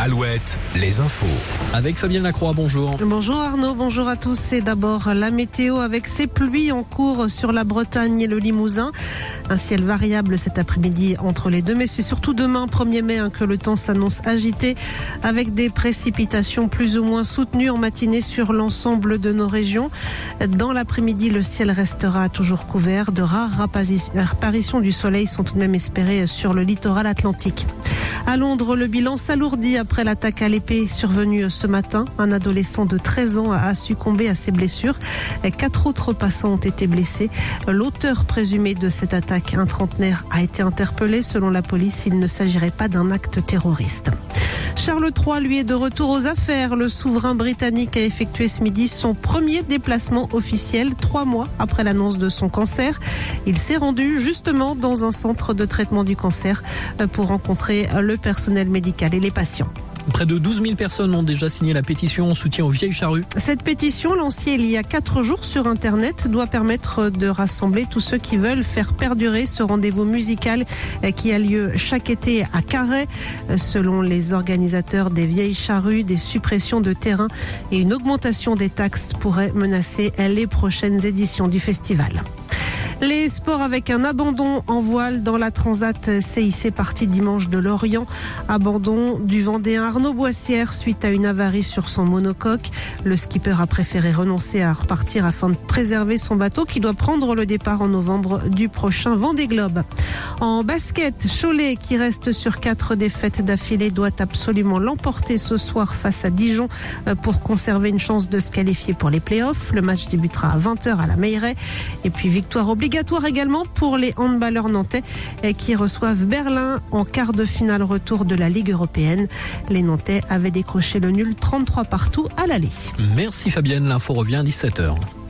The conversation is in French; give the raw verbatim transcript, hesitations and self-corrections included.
Alouette, les infos. Avec Fabienne Lacroix, bonjour. Bonjour Arnaud, bonjour à tous. C'est d'abord la météo avec ces pluies en cours sur la Bretagne et le Limousin. Un ciel variable cet après-midi entre les deux, mais c'est surtout demain, premier mai, hein, que le temps s'annonce agité avec des précipitations plus ou moins soutenues en matinée sur l'ensemble de nos régions. Dans l'après-midi, le ciel restera toujours couvert. De rares apparitions du soleil sont tout de même espérées sur le littoral atlantique. À Londres, le bilan s'alourdit après l'attaque à l'épée survenue ce matin. Un adolescent de treize ans a succombé à ses blessures. Quatre autres passants ont été blessés. L'auteur présumé de cette attaque, un trentenaire, a été interpellé. Selon la police, il ne s'agirait pas d'un acte terroriste. Charles trois, lui, est de retour aux affaires. Le souverain britannique a effectué ce midi son premier déplacement officiel, trois mois après l'annonce de son cancer. Il s'est rendu justement dans un centre de traitement du cancer pour rencontrer le personnel médical et les patients. Près de douze mille personnes ont déjà signé la pétition en soutien aux vieilles charrues. Cette pétition, lancée il y a quatre jours sur Internet, doit permettre de rassembler tous ceux qui veulent faire perdurer ce rendez-vous musical qui a lieu chaque été à Carhaix. Selon les organisateurs des vieilles charrues, des suppressions de terrain et une augmentation des taxes pourraient menacer les prochaines éditions du festival. Les sports avec un abandon en voile dans la Transat C I C partie dimanche de Lorient. Abandon du Vendéen Arnaud Boissière suite à une avarie sur son monocoque. Le skipper a préféré renoncer à repartir afin de préserver son bateau qui doit prendre le départ en novembre du prochain Vendée Globe. En basket, Cholet qui reste sur quatre défaites d'affilée doit absolument l'emporter ce soir face à Dijon pour conserver une chance de se qualifier pour les playoffs. Le match débutera à vingt heures à la Meilleraie. Et puis victoire obligatoire également pour les handballeurs nantais qui reçoivent Berlin en quart de finale retour de la Ligue européenne. Les Nantais avaient décroché le nul trente-trois partout à l'aller. Merci Fabienne, l'info revient à dix-sept heures.